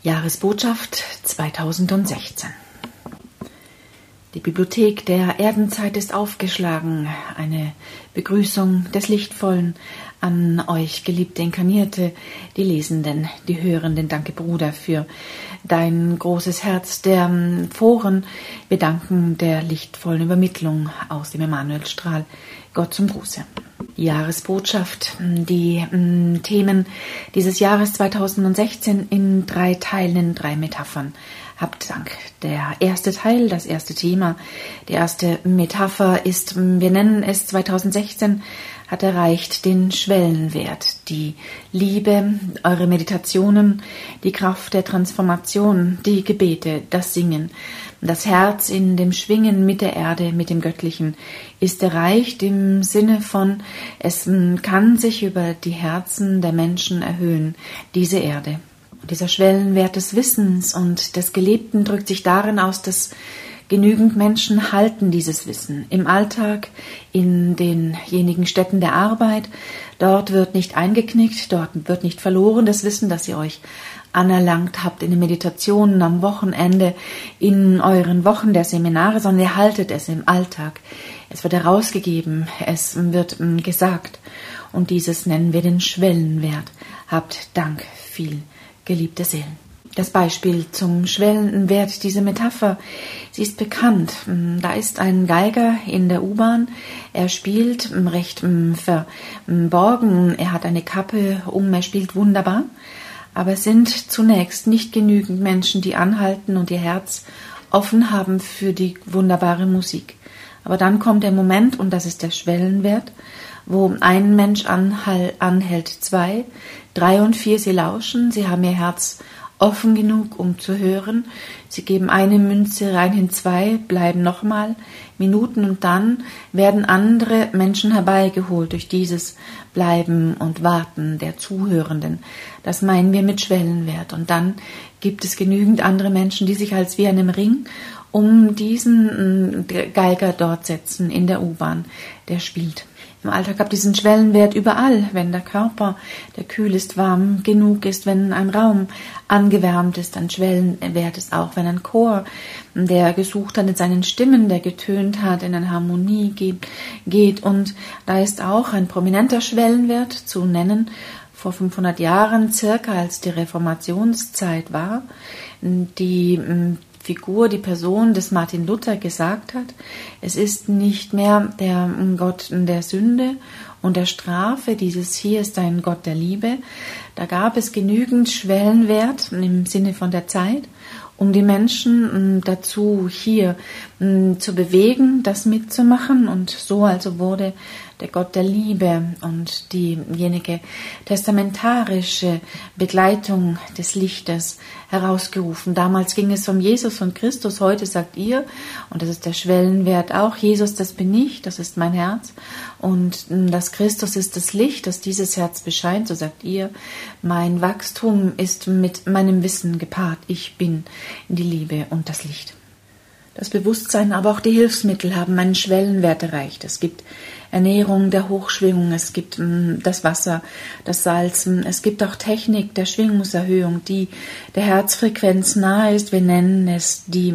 Jahresbotschaft 2016. Die Bibliothek der Erdenzeit ist aufgeschlagen. Eine Begrüßung des Lichtvollen an euch, geliebte Inkarnierte, die Lesenden, die Hörenden. Danke, Bruder, für dein großes Herz der Foren. Wir danken der lichtvollen Übermittlung aus dem Emanuelstrahl. Gott zum Gruße. Jahresbotschaft, die Themen dieses Jahres 2016 in 3 Teilen, in 3 Metaphern. Habt Dank. Der erste Teil, das erste Thema, die erste Metapher ist, wir nennen es 2016, hat erreicht den Schwellenwert, die Liebe, eure Meditationen, die Kraft der Transformation, die Gebete, das Singen. Das Herz in dem Schwingen mit der Erde, mit dem Göttlichen, ist erreicht im Sinne von, es kann sich über die Herzen der Menschen erhöhen, diese Erde. Dieser Schwellenwert des Wissens und des Gelebten drückt sich darin aus, dass genügend Menschen halten dieses Wissen im Alltag, in denjenigen Stätten der Arbeit. Dort wird nicht eingeknickt, dort wird nicht verloren das Wissen, das ihr euch anerlangt habt in den Meditationen am Wochenende, in euren Wochen der Seminare, sondern ihr haltet es im Alltag. Es wird herausgegeben, es wird gesagt und dieses nennen wir den Schwellenwert. Habt Dank, viel geliebte Seelen. Das Beispiel zum Schwellenwert, diese Metapher, sie ist bekannt. Da ist ein Geiger in der U-Bahn, er spielt recht verborgen, er hat eine Kappe er spielt wunderbar, aber es sind zunächst nicht genügend Menschen, die anhalten und ihr Herz offen haben für die wunderbare Musik. Aber dann kommt der Moment, und das ist der Schwellenwert, wo ein Mensch anhält, 2, 3 und 4, sie lauschen, sie haben ihr Herz offen genug, um zu hören. Sie geben eine Münze rein hin, 2, bleiben nochmal Minuten und dann werden andere Menschen herbeigeholt durch dieses Bleiben und Warten der Zuhörenden. Das meinen wir mit Schwellenwert. Und dann gibt es genügend andere Menschen, die sich als wie einem Ring um diesen Geiger dort setzen in der U-Bahn, der spielt. Im Alltag habt ihr diesen Schwellenwert überall, wenn der Körper, der kühl ist, warm genug ist, wenn ein Raum angewärmt ist, ein Schwellenwert ist auch, wenn ein Chor, der gesucht hat in seinen Stimmen, der getönt hat, in eine Harmonie geht. Und da ist auch ein prominenter Schwellenwert zu nennen, vor 500 Jahren circa, als die Reformationszeit war, die Figur, die Person des Martin Luther gesagt hat, es ist nicht mehr der Gott der Sünde und der Strafe, dieses hier ist ein Gott der Liebe. Da gab es genügend Schwellenwert im Sinne von der Zeit, um die Menschen dazu hier zu bewegen, das mitzumachen. Und so also wurde der Gott der Liebe und diejenige testamentarische Begleitung des Lichtes herausgerufen. Damals ging es um Jesus und Christus, heute sagt ihr, und das ist der Schwellenwert auch, Jesus, das bin ich, das ist mein Herz, und das Christus ist das Licht, das dieses Herz bescheint, so sagt ihr, mein Wachstum ist mit meinem Wissen gepaart, ich bin die Liebe und das Licht. Das Bewusstsein, aber auch die Hilfsmittel haben einen Schwellenwert erreicht. Es gibt Ernährung der Hochschwingung, es gibt das Wasser, das Salz, es gibt auch Technik der Schwingungserhöhung, die der Herzfrequenz nahe ist. Wir nennen es die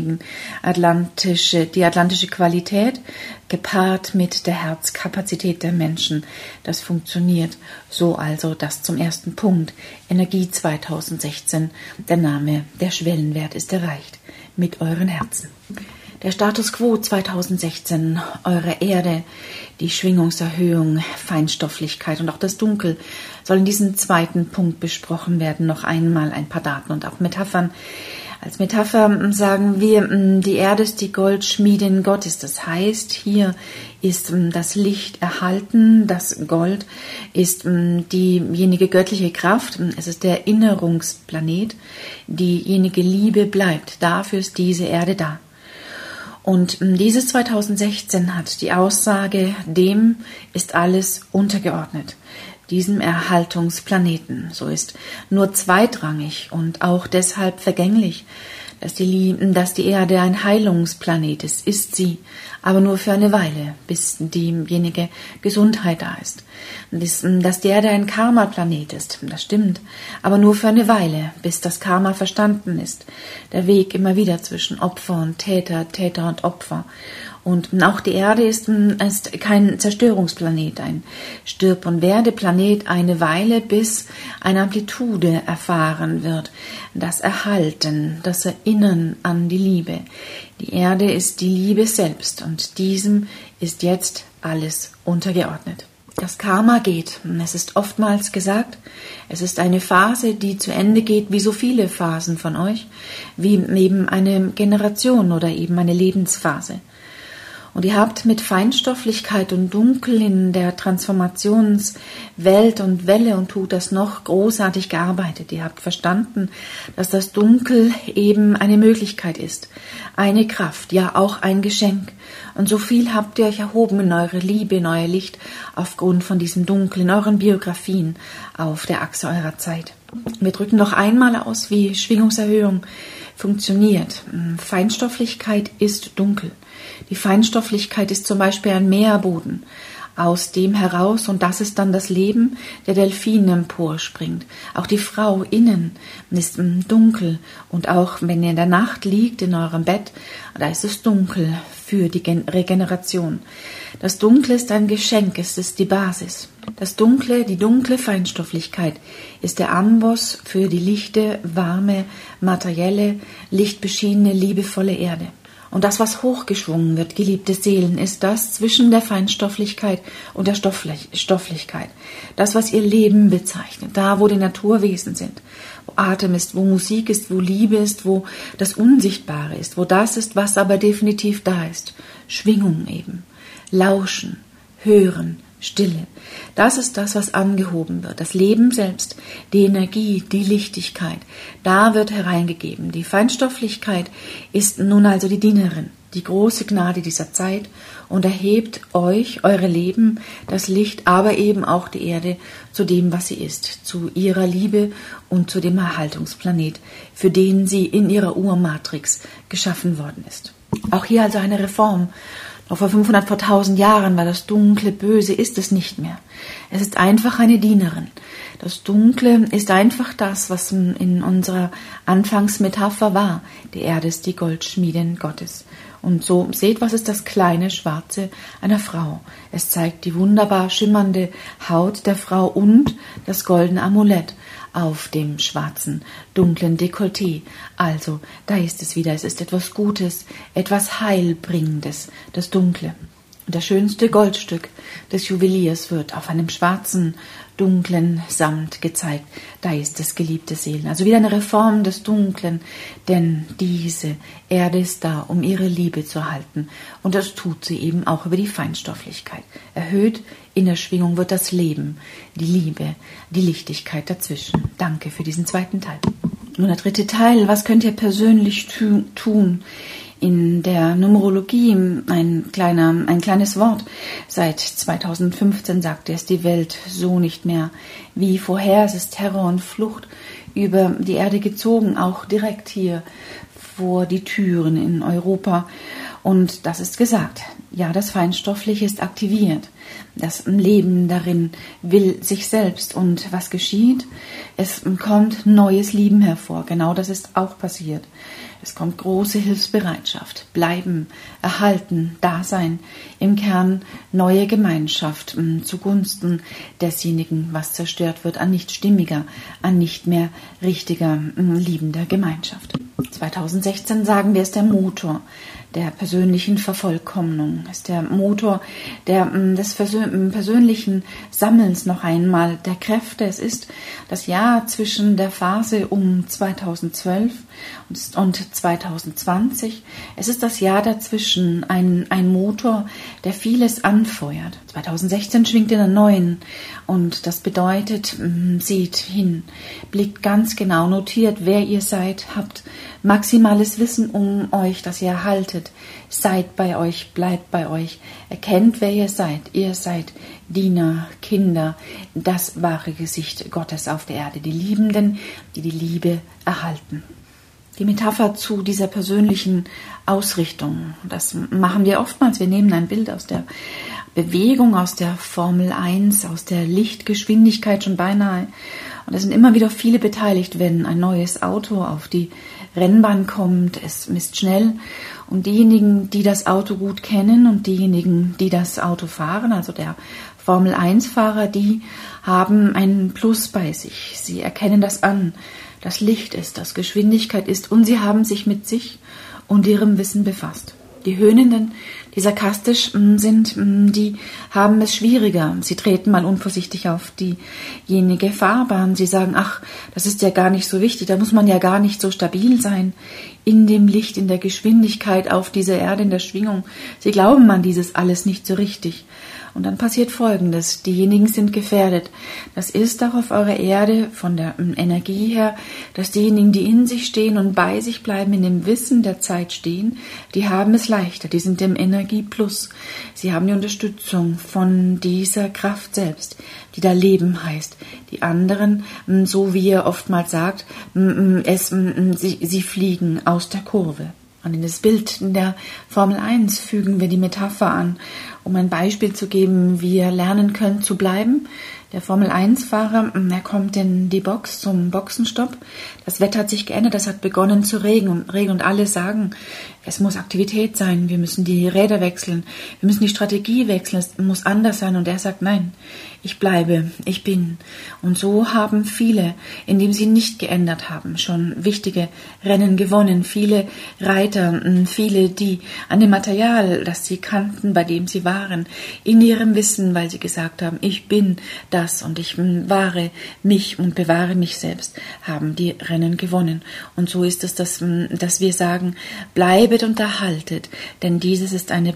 atlantische Qualität, gepaart mit der Herzkapazität der Menschen. Das funktioniert so also, das zum ersten Punkt. Energie 2016, der Name, der Schwellenwert ist erreicht. Mit euren Herzen. Der Status Quo 2016, eure Erde, die Schwingungserhöhung, Feinstofflichkeit und auch das Dunkel soll in diesem zweiten Punkt besprochen werden. Noch einmal ein paar Daten und auch Metaphern. Als Metapher sagen wir, die Erde ist die Goldschmiedin Gottes. Das heißt, hier ist das Licht erhalten, das Gold ist diejenige göttliche Kraft. Es ist der Erinnerungsplanet, diejenige Liebe bleibt. Dafür ist diese Erde da. Und dieses 2016 hat die Aussage, dem ist alles untergeordnet. Diesem Erhaltungsplaneten. So ist nur zweitrangig und auch deshalb vergänglich dass die Erde ein Heilungsplanet ist sie, aber nur für eine Weile, bis diejenige Gesundheit da ist. Dass die Erde ein Karma-Planet ist, das stimmt, aber nur für eine Weile, bis das Karma verstanden ist. Der Weg immer wieder zwischen Opfer und Täter, Täter und Opfer. Und auch die Erde ist kein Zerstörungsplanet, ein Stirb- und Werdeplanet eine Weile, bis eine Amplitude erfahren wird, das Erhalten, das Erinnern an die Liebe. Die Erde ist die Liebe selbst und diesem ist jetzt alles untergeordnet. Das Karma geht, es ist oftmals gesagt, es ist eine Phase, die zu Ende geht, wie so viele Phasen von euch, wie eben eine Generation oder eben eine Lebensphase. Und ihr habt mit Feinstofflichkeit und Dunkel in der Transformationswelt und Welle und tut das noch großartig gearbeitet. Ihr habt verstanden, dass das Dunkel eben eine Möglichkeit ist, eine Kraft, ja auch ein Geschenk. Und so viel habt ihr euch erhoben in eure Liebe, in euer Licht, aufgrund von diesem Dunkel, in euren Biografien auf der Achse eurer Zeit. Wir drücken noch einmal aus, wie Schwingungserhöhung funktioniert. Feinstofflichkeit ist dunkel. Die Feinstofflichkeit ist zum Beispiel ein Meerboden, aus dem heraus, und das ist dann das Leben, der Delfin emporspringt. Auch die Frau innen ist dunkel, und auch wenn ihr in der Nacht liegt in eurem Bett, da ist es dunkel für die Regeneration. Das Dunkle ist ein Geschenk, es ist die Basis. Das Dunkle, die dunkle Feinstofflichkeit ist der Amboss für die lichte, warme, materielle, lichtbeschienene, liebevolle Erde. Und das, was hochgeschwungen wird, geliebte Seelen, ist das zwischen der Feinstofflichkeit und der Stofflichkeit. Das, was ihr Leben bezeichnet, da, wo die Naturwesen sind, wo Atem ist, wo Musik ist, wo Liebe ist, wo das Unsichtbare ist, wo das ist, was aber definitiv da ist. Schwingung eben, Lauschen, Hören, Stille. Das ist das, was angehoben wird. Das Leben selbst, die Energie, die Lichtigkeit, da wird hereingegeben. Die Feinstofflichkeit ist nun also die Dienerin, die große Gnade dieser Zeit und erhebt euch, eure Leben, das Licht, aber eben auch die Erde zu dem, was sie ist, zu ihrer Liebe und zu dem Erhaltungsplanet, für den sie in ihrer Urmatrix geschaffen worden ist. Auch hier also eine Reform. Noch vor 500, vor 1000 Jahren war das Dunkle böse, ist es nicht mehr. Es ist einfach eine Dienerin. Das Dunkle ist einfach das, was in unserer Anfangsmetapher war. Die Erde ist die Goldschmiedin Gottes. Und so seht, was ist das kleine Schwarze einer Frau. Es zeigt die wunderbar schimmernde Haut der Frau und das goldene Amulett auf dem schwarzen, dunklen Dekolleté. Also, da ist es wieder. Es ist etwas Gutes, etwas Heilbringendes, das Dunkle. Und das schönste Goldstück des Juweliers wird auf einem schwarzen, dunklen Samt gezeigt. Da ist es, geliebte Seelen. Also wieder eine Reform des Dunklen, denn diese Erde ist da, um ihre Liebe zu erhalten. Und das tut sie eben auch über die Feinstofflichkeit. Erhöht in der Schwingung wird das Leben, die Liebe, die Lichtigkeit dazwischen. Danke für diesen zweiten Teil. Nun der dritte Teil. Was könnt ihr persönlich tun? In der Numerologie ein kleines Wort. Seit 2015 sagt es die Welt so nicht mehr wie vorher. Es ist Terror und Flucht über die Erde gezogen, auch direkt hier vor die Türen in Europa. Und das ist gesagt. Ja, das Feinstoffliche ist aktiviert. Das Leben darin will sich selbst. Und was geschieht? Es kommt neues Leben hervor. Genau das ist auch passiert. Es kommt große Hilfsbereitschaft, bleiben, erhalten, Dasein, im Kern neue Gemeinschaft zugunsten desjenigen, was zerstört wird, an nicht stimmiger, an nicht mehr richtiger, liebender Gemeinschaft. 2016 sagen wir, ist der Motor der persönlichen Vervollkommnung, ist der Motor des persönlichen Sammelns noch einmal der Kräfte. Es ist das Jahr zwischen der Phase um 2012 und 2020. Es ist das Jahr dazwischen, ein Motor, der vieles anfeuert. 2016 schwingt in der neuen und das bedeutet, seht hin, blickt ganz genau, notiert, wer ihr seid, habt maximales Wissen um euch, das ihr erhaltet. Seid bei euch, bleibt bei euch, erkennt, wer ihr seid. Ihr seid Diener, Kinder, das wahre Gesicht Gottes auf der Erde, die Liebenden, die die Liebe erhalten. die Metapher zu dieser persönlichen Ausrichtung. Das machen wir oftmals. Wir nehmen ein Bild aus der Bewegung, aus der Formel 1, aus der Lichtgeschwindigkeit schon beinahe. Und es sind immer wieder viele beteiligt, wenn ein neues Auto auf die Rennbahn kommt. Es misst schnell. Und diejenigen, die das Auto gut kennen und diejenigen, die das Auto fahren, also der Formel-1-Fahrer, die haben einen Plus bei sich. Sie erkennen das an, dass Licht ist, dass Geschwindigkeit ist und sie haben sich mit sich und ihrem Wissen befasst. Die Höhnenden, die sarkastisch sind, die haben es schwieriger. Sie treten mal unvorsichtig auf diejenige Fahrbahn. Sie sagen, ach, das ist ja gar nicht so wichtig, da muss man ja gar nicht so stabil sein in dem Licht, in der Geschwindigkeit, auf dieser Erde, in der Schwingung. Sie glauben an dieses alles nicht so richtig. Und dann passiert Folgendes, diejenigen sind gefährdet. Das ist auch auf eurer Erde von der Energie her, dass diejenigen, die in sich stehen und bei sich bleiben, in dem Wissen der Zeit stehen, die haben es leichter, die sind im Energieplus. Sie haben die Unterstützung von dieser Kraft selbst, die da Leben heißt. Die anderen, so wie ihr oftmals sagt, sie fliegen aus der Kurve. Und in das Bild in der Formel 1 fügen wir die Metapher an, um ein Beispiel zu geben, wie ihr lernen könnt zu bleiben. Der Formel-1-Fahrer, er kommt in die Box zum Boxenstopp. Das Wetter hat sich geändert, es hat begonnen zu regnen und alle sagen, es muss Aktivität sein, wir müssen die Räder wechseln, wir müssen die Strategie wechseln, es muss anders sein. Und er sagt, nein, ich bleibe, ich bin. Und so haben viele, indem sie nicht geändert haben, schon wichtige Rennen gewonnen. Viele Reiter, viele, die an dem Material, das sie kannten, bei dem sie waren, in ihrem Wissen, weil sie gesagt haben, ich bin das und ich wahre mich und bewahre mich selbst, haben die Rennen gewonnen. Und so ist es, dass wir sagen, bleibet und erhaltet, denn dieses ist eine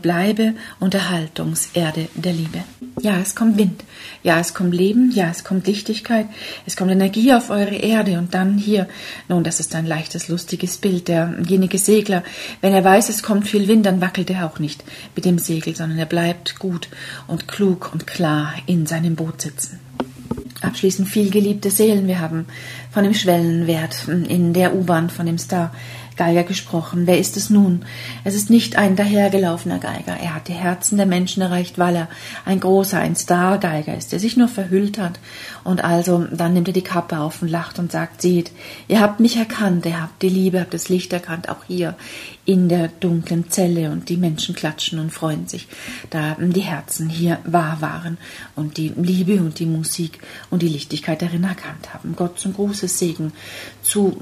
Bleibe-Unterhaltungserde der Liebe. Ja, es kommt Wind, ja, es kommt Leben, ja, es kommt Lichtigkeit, es kommt Energie auf eure Erde und dann hier, nun, das ist ein leichtes, lustiges Bild, derjenige Segler, wenn er weiß, es kommt viel Wind, dann wackelt er auch nicht mit dem Segel, sondern er bleibt gut und klug und klar in seinem Boot sitzen. Abschließend viel geliebte Seelen, wir haben von dem Schwellenwert in der U-Bahn, von dem Star Geiger gesprochen. Wer ist es nun? Es ist nicht ein dahergelaufener Geiger. Er hat die Herzen der Menschen erreicht, weil er ein großer, ein Star-Geiger ist, der sich nur verhüllt hat. Und also, dann nimmt er die Kappe auf und lacht und sagt, seht, ihr habt mich erkannt, ihr habt die Liebe, habt das Licht erkannt, auch hier in der dunklen Zelle. Und die Menschen klatschen und freuen sich, da die Herzen hier wahr waren und die Liebe und die Musik und die Lichtigkeit darin erkannt haben. Gott zum großes Segen zu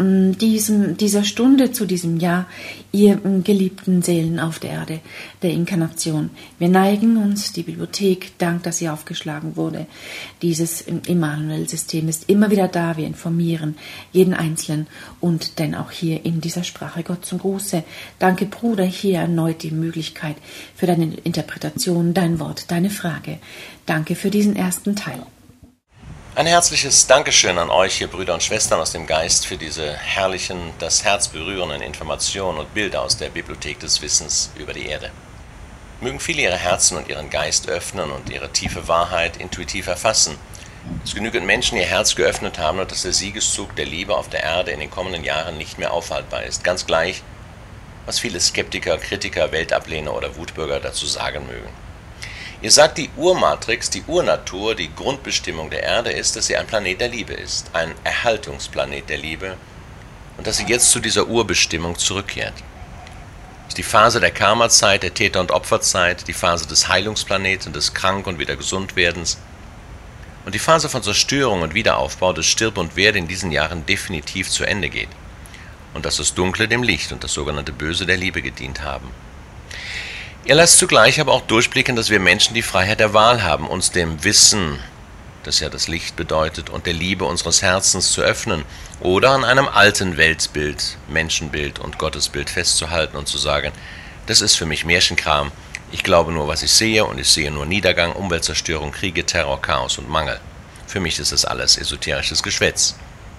dieser Stunde, zu diesem Jahr, ihr geliebten Seelen auf der Erde der Inkarnation. Wir neigen uns, die Bibliothek, dank, dass sie aufgeschlagen wurde. Dieses Immanuel-System ist immer wieder da, wir informieren jeden Einzelnen und denn auch hier in dieser Sprache. Gott zum Gruße. Danke, Bruder, hier erneut die Möglichkeit für deine Interpretation, dein Wort, deine Frage. Danke für diesen ersten Teil. Ein herzliches Dankeschön an euch, ihr Brüder und Schwestern aus dem Geist, für diese herrlichen, das Herz berührenden Informationen und Bilder aus der Bibliothek des Wissens über die Erde. Mögen viele ihre Herzen und ihren Geist öffnen und ihre tiefe Wahrheit intuitiv erfassen, dass genügend Menschen ihr Herz geöffnet haben und dass der Siegeszug der Liebe auf der Erde in den kommenden Jahren nicht mehr aufhaltbar ist, ganz gleich, was viele Skeptiker, Kritiker, Weltablehner oder Wutbürger dazu sagen mögen. Ihr sagt, die Urmatrix, die Urnatur, die Grundbestimmung der Erde ist, dass sie ein Planet der Liebe ist, ein Erhaltungsplanet der Liebe und dass sie jetzt zu dieser Urbestimmung zurückkehrt. Das ist die Phase der Karma-Zeit, der Täter- und Opferzeit, die Phase des Heilungsplaneten, des Krank- und wieder Gesundwerdens und die Phase von Zerstörung und Wiederaufbau, des Stirb und Werde in diesen Jahren definitiv zu Ende geht und dass das Dunkle dem Licht und das sogenannte Böse der Liebe gedient haben. Ihr lasst zugleich aber auch durchblicken, dass wir Menschen die Freiheit der Wahl haben, uns dem Wissen, das ja das Licht bedeutet, und der Liebe unseres Herzens zu öffnen oder an einem alten Weltbild, Menschenbild und Gottesbild festzuhalten und zu sagen, das ist für mich Märchenkram, ich glaube nur, was ich sehe und ich sehe nur Niedergang, Umweltzerstörung, Kriege, Terror, Chaos und Mangel. Für mich ist das alles esoterisches Geschwätz.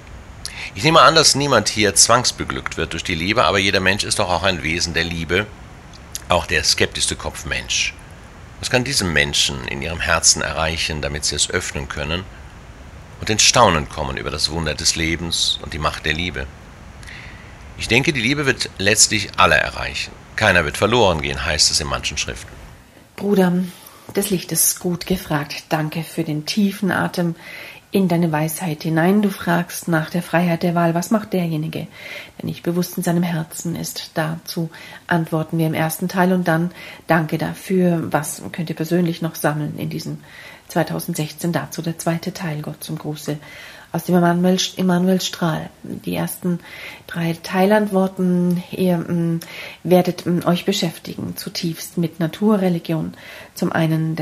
Ich nehme an, dass niemand hier zwangsbeglückt wird durch die Liebe, aber jeder Mensch ist doch auch ein Wesen der Liebe, auch der skeptischste Kopf Mensch. Was kann diesem Menschen in ihrem Herzen erreichen, damit sie es öffnen können und in Staunen kommen über das Wunder des Lebens und die Macht der Liebe? Ich denke, die Liebe wird letztlich alle erreichen. Keiner wird verloren gehen, heißt es in manchen Schriften. Bruder des Lichtes, gut gefragt. Danke für den tiefen Atem in deine Weisheit hinein. Du fragst nach der Freiheit der Wahl. Was macht derjenige, der nicht bewusst in seinem Herzen ist? Dazu antworten wir im ersten Teil und dann danke dafür. Was könnt ihr persönlich noch sammeln in diesem 2016? Dazu der zweite Teil, Gott zum Gruße aus dem Immanuel Strahl. Die ersten 3 Teilantworten, ihr werdet euch beschäftigen, zutiefst mit Naturreligion. Zum einen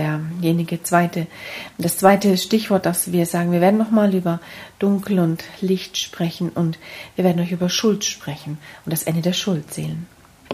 das zweite Stichwort, das wir sagen, wir werden nochmal über Dunkel und Licht sprechen und wir werden euch über Schuld sprechen und das Ende der Schuldseelen.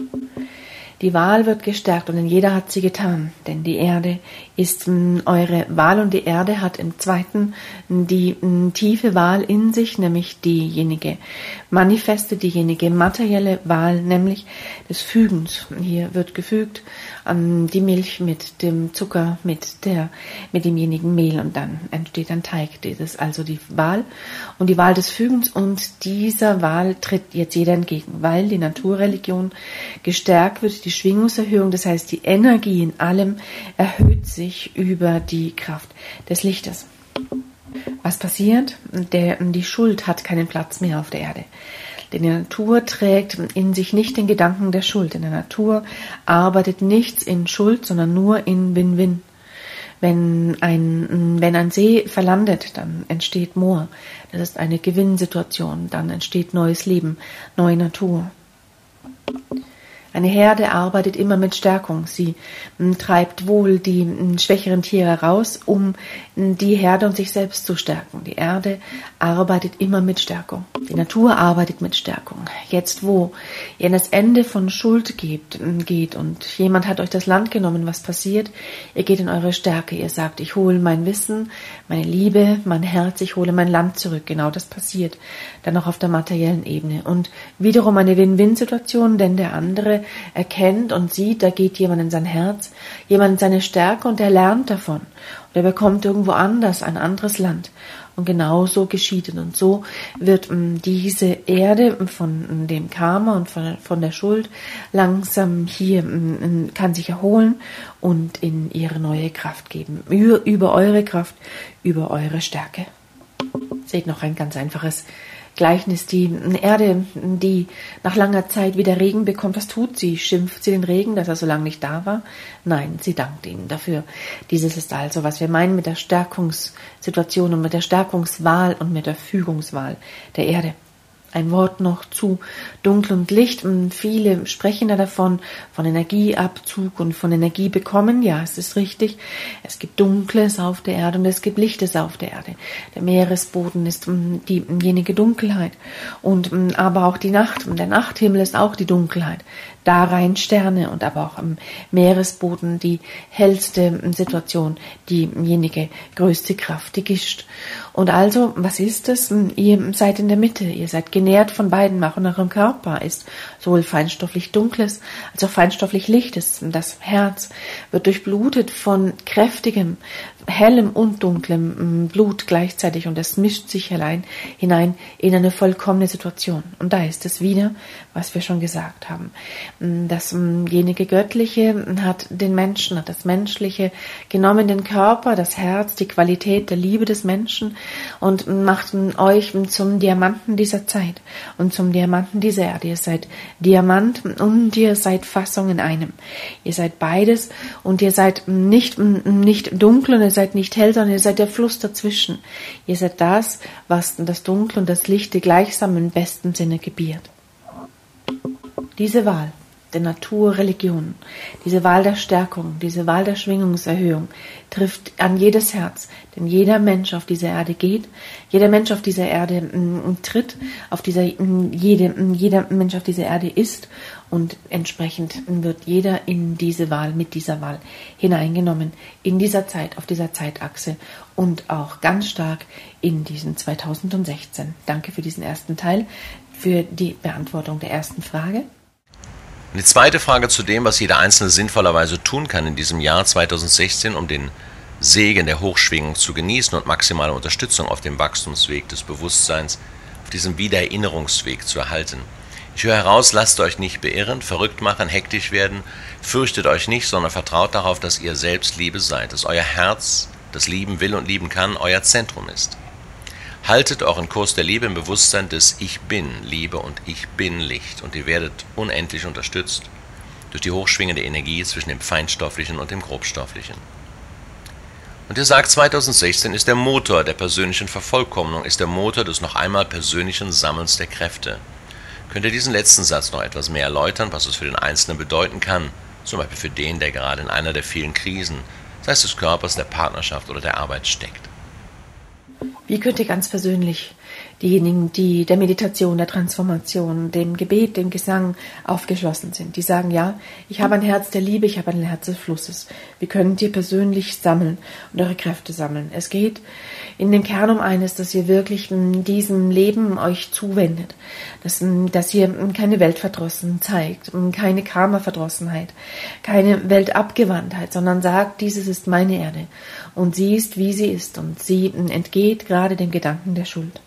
Die Wahl wird gestärkt und jeder hat sie getan, denn die Erde ist eure Wahl und die Erde hat im zweiten die tiefe Wahl in sich, nämlich diejenige manifeste, diejenige materielle Wahl, nämlich des Fügens. Hier wird gefügt die Milch mit dem Zucker, mit demjenigen Mehl und dann entsteht ein Teig. Das ist also die Wahl und die Wahl des Fügens und dieser Wahl tritt jetzt jeder entgegen, weil die Naturreligion gestärkt wird, die Schwingungserhöhung, das heißt die Energie in allem erhöht sich über die Kraft des Lichtes. Was passiert? Die Schuld hat keinen Platz mehr auf der Erde. Denn die Natur trägt in sich nicht den Gedanken der Schuld. In der Natur arbeitet nichts in Schuld, sondern nur in Win-Win. Wenn ein See verlandet, dann entsteht Moor. Das ist eine Gewinnsituation. Dann entsteht neues Leben, neue Natur. Eine Herde arbeitet immer mit Stärkung. Sie treibt wohl die schwächeren Tiere raus, um die Herde und sich selbst zu stärken. Die Erde arbeitet immer mit Stärkung. Die Natur arbeitet mit Stärkung. Jetzt, wo ihr an das Ende von Schuld geht und jemand hat euch das Land genommen, was passiert? Ihr geht in eure Stärke. Ihr sagt, ich hole mein Wissen, meine Liebe, mein Herz, ich hole mein Land zurück. Genau das passiert dann auch auf der materiellen Ebene. Und wiederum eine Win-Win-Situation, denn der andere erkennt und sieht, da geht jemand in sein Herz, jemand in seine Stärke und er lernt davon. Und er bekommt irgendwo anders ein anderes Land. Und genau so geschieht es. Und so wird diese Erde von dem Karma und von der Schuld langsam hier kann sich erholen und in ihre neue Kraft geben. Über eure Kraft, über eure Stärke. Seht noch ein ganz einfaches Gleichnis, die Erde, die nach langer Zeit wieder Regen bekommt, was tut sie? Schimpft sie den Regen, dass er so lange nicht da war? Nein, sie dankt ihm dafür. Dieses ist also, was wir meinen mit der Stärkungssituation und mit der Stärkungswahl und mit der Fügungswahl der Erde. Ein Wort noch zu Dunkel und Licht. Viele sprechen da davon, von Energieabzug und von Energie bekommen. Ja, es ist richtig. Es gibt Dunkles auf der Erde und es gibt Lichtes auf der Erde. Der Meeresboden ist diejenige Dunkelheit und aber auch die Nacht. Der Nachthimmel ist auch die Dunkelheit. Da rein Sterne und aber auch am Meeresboden die hellste Situation, diejenige größte Kraft, die Gischt. Und also, was ist es? Ihr seid in der Mitte, ihr seid genährt von beiden, auch in eurem Körper ist sowohl feinstofflich Dunkles als auch feinstofflich Lichtes. Das Herz wird durchblutet von kräftigem, hellem und dunklem Blut gleichzeitig und es mischt sich hinein in eine vollkommene Situation. Und da ist es wieder, was wir schon gesagt haben. Dasjenige Göttliche hat den Menschen, hat das Menschliche genommen, den Körper, das Herz, die Qualität der Liebe des Menschen und macht euch zum Diamanten dieser Zeit und zum Diamanten dieser Erde. Ihr seid Diamant und ihr seid Fassung in einem. Ihr seid beides und ihr seid nicht dunkel und ihr seid nicht hell, sondern ihr seid der Fluss dazwischen. Ihr seid das, was das Dunkel und das Lichte gleichsam im besten Sinne gebiert. Diese Wahl der Naturreligion, diese Wahl der Stärkung, diese Wahl der Schwingungserhöhung trifft an jedes Herz, denn jeder Mensch auf dieser Erde geht, jeder Mensch auf dieser Erde tritt, jeder Mensch auf dieser Erde ist und entsprechend wird jeder in diese Wahl, mit dieser Wahl hineingenommen, in dieser Zeit, auf dieser Zeitachse und auch ganz stark in diesem 2016. Danke für diesen ersten Teil, für die Beantwortung der ersten Frage. Die zweite Frage zu dem, was jeder Einzelne sinnvollerweise tun kann in diesem Jahr 2016, um den Segen der Hochschwingung zu genießen und maximale Unterstützung auf dem Wachstumsweg des Bewusstseins, auf diesem Wiedererinnerungsweg zu erhalten. Ich höre heraus, lasst euch nicht beirren, verrückt machen, hektisch werden, fürchtet euch nicht, sondern vertraut darauf, dass ihr selbst Liebe seid, dass euer Herz, das lieben will und lieben kann, euer Zentrum ist. Haltet euren Kurs der Liebe im Bewusstsein des Ich Bin, Liebe und Ich Bin Licht, und ihr werdet unendlich unterstützt durch die hochschwingende Energie zwischen dem Feinstofflichen und dem Grobstofflichen. Und ihr sagt, 2016 ist der Motor der persönlichen Vervollkommnung, ist der Motor des noch einmal persönlichen Sammelns der Kräfte. Könnt ihr diesen letzten Satz noch etwas mehr erläutern, was es für den Einzelnen bedeuten kann, zum Beispiel für den, der gerade in einer der vielen Krisen, sei es des Körpers, der Partnerschaft oder der Arbeit steckt? Wie könnt ihr ganz persönlich diejenigen, die der Meditation, der Transformation, dem Gebet, dem Gesang aufgeschlossen sind, die sagen, ja, ich habe ein Herz der Liebe, ich habe ein Herz des Flusses. Wie könnt ihr persönlich sammeln und eure Kräfte sammeln? Es geht in dem Kern um eines, dass ihr wirklich in diesem Leben euch zuwendet, dass ihr keine Weltverdrossenheit zeigt, keine Karma-Verdrossenheit, keine Weltabgewandtheit, sondern sagt, dieses ist meine Erde und sie ist, wie sie ist und sie entgeht gerade dem Gedanken der Schuld.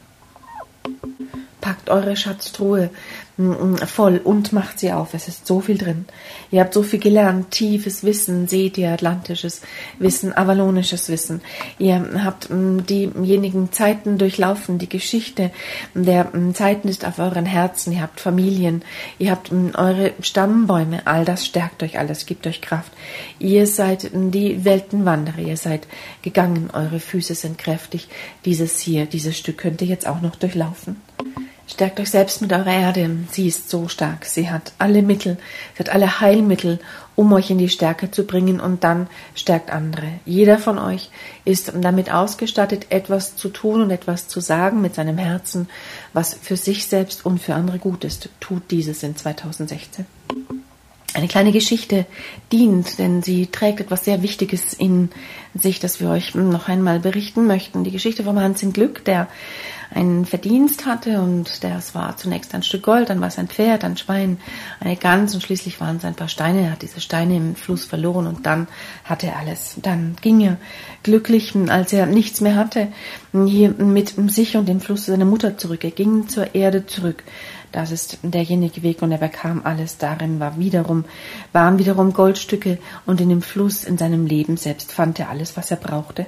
Packt eure Schatztruhe voll und macht sie auf. Es ist so viel drin. Ihr habt so viel gelernt. Tiefes Wissen, seht ihr, atlantisches Wissen, avalonisches Wissen. Ihr habt diejenigen Zeiten durchlaufen. Die Geschichte der Zeiten ist auf euren Herzen. Ihr habt Familien. Ihr habt eure Stammbäume. All das stärkt euch, alles gibt euch Kraft. Ihr seid die Weltenwanderer. Ihr seid gegangen. Eure Füße sind kräftig. Dieses Stück könnt ihr jetzt auch noch durchlaufen. Stärkt euch selbst mit eurer Erde. Sie ist so stark. Sie hat alle Mittel, sie hat alle Heilmittel, um euch in die Stärke zu bringen, und dann stärkt andere. Jeder von euch ist damit ausgestattet, etwas zu tun und etwas zu sagen mit seinem Herzen, was für sich selbst und für andere gut ist. Tut dieses in 2016. Eine kleine Geschichte dient, denn sie trägt etwas sehr Wichtiges in sich, das wir euch noch einmal berichten möchten. Die Geschichte vom Hans in Glück, der einen Verdienst hatte, und das war zunächst ein Stück Gold, dann war es ein Pferd, ein Schwein, eine Gans und schließlich waren es ein paar Steine. Er hat diese Steine im Fluss verloren und dann hatte er alles. Dann ging er glücklich, als er nichts mehr hatte, hier mit sich und dem Fluss seiner Mutter zurück. Er ging zur Erde zurück. Das ist derjenige Weg, und er bekam alles. Darin waren wiederum Goldstücke, und in dem Fluss, in seinem Leben selbst, fand er alles, was er brauchte.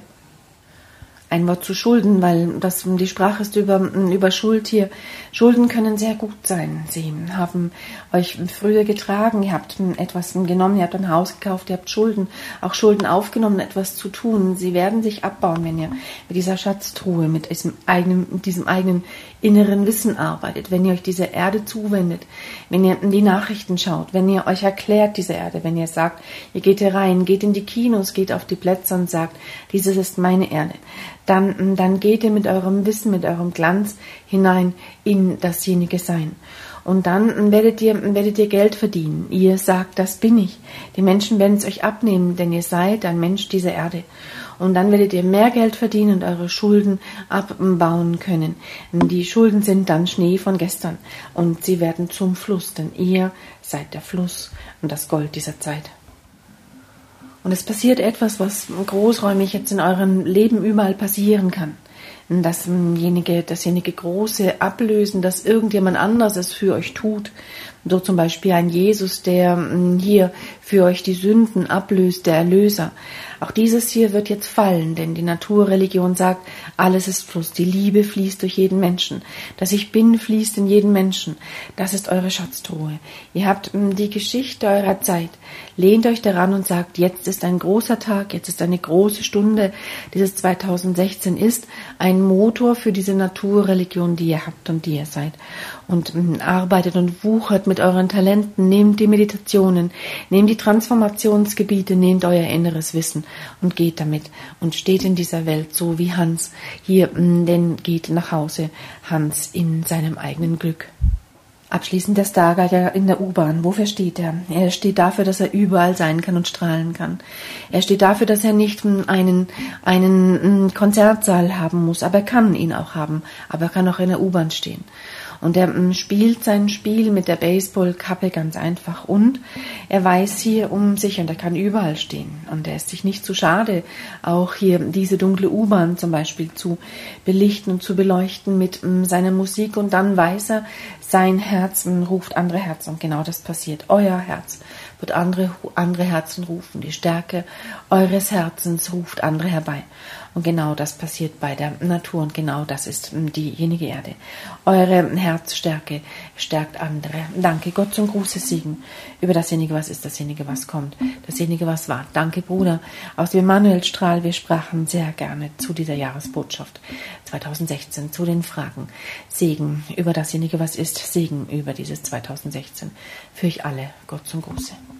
Ein Wort zu Schulden, weil die Sprache ist über Schuld hier. Schulden können sehr gut sein. Sie haben euch früher getragen, ihr habt etwas genommen, ihr habt ein Haus gekauft, ihr habt auch Schulden aufgenommen, etwas zu tun. Sie werden sich abbauen, wenn ihr mit dieser Schatztruhe, mit diesem eigenen inneren Wissen arbeitet, wenn ihr euch dieser Erde zuwendet, wenn ihr in die Nachrichten schaut, wenn ihr euch erklärt, diese Erde, wenn ihr sagt, ihr geht hier rein, geht in die Kinos, geht auf die Plätze und sagt, dieses ist meine Erde. Dann geht ihr mit eurem Wissen, mit eurem Glanz hinein in dasjenige Sein. Und dann werdet ihr Geld verdienen. Ihr sagt, das bin ich. Die Menschen werden es euch abnehmen, denn ihr seid ein Mensch dieser Erde. Und dann werdet ihr mehr Geld verdienen und eure Schulden abbauen können. Die Schulden sind dann Schnee von gestern und sie werden zum Fluss, denn ihr seid der Fluss und das Gold dieser Zeit. Und es passiert etwas, was großräumig jetzt in eurem Leben überall passieren kann. Dasjenige große Ablösen, dass irgendjemand anderes es für euch tut. So zum Beispiel ein Jesus, der hier für euch die Sünden ablöst, der Erlöser. Auch dieses hier wird jetzt fallen, denn die Naturreligion sagt, alles ist Fluss. Die Liebe fließt durch jeden Menschen. Das Ich Bin fließt in jeden Menschen. Das ist eure Schatztruhe. Ihr habt die Geschichte eurer Zeit. Lehnt euch daran und sagt, jetzt ist ein großer Tag, jetzt ist eine große Stunde. Dieses 2016 ist ein Motor für diese Naturreligion, die ihr habt und die ihr seid. Und arbeitet und wuchert mit euren Talenten, nehmt die Meditationen, nehmt die Transformationsgebiete, nehmt euer inneres Wissen und geht damit und steht in dieser Welt so wie Hans hier, denn geht nach Hause, Hans in seinem eigenen Glück. Abschließend der Stargeiger in der U-Bahn. Wofür steht er? Er steht dafür, dass er überall sein kann und strahlen kann. Er steht dafür, dass er nicht einen Konzertsaal haben muss, aber er kann ihn auch haben, aber er kann auch in der U-Bahn stehen. Und er spielt sein Spiel mit der Baseballkappe ganz einfach. Und er weiß hier um sich und er kann überall stehen. Und er ist sich nicht zu schade, auch hier diese dunkle U-Bahn zum Beispiel zu belichten und zu beleuchten mit seiner Musik. Und dann weiß er, sein Herz ruft andere Herzen. Und genau das passiert. Euer Herz wird andere Herzen rufen. Die Stärke eures Herzens ruft andere herbei. Und genau das passiert bei der Natur und genau das ist diejenige Erde. Eure Herzstärke stärkt andere. Danke Gott zum Gruße Segen über dasjenige, was ist, dasjenige, was kommt, dasjenige, was war. Danke Bruder aus dem Emanuelstrahl. Wir sprachen sehr gerne zu dieser Jahresbotschaft 2016, zu den Fragen. Segen über dasjenige, was ist, Segen über dieses 2016. Für euch alle Gott zum Gruße.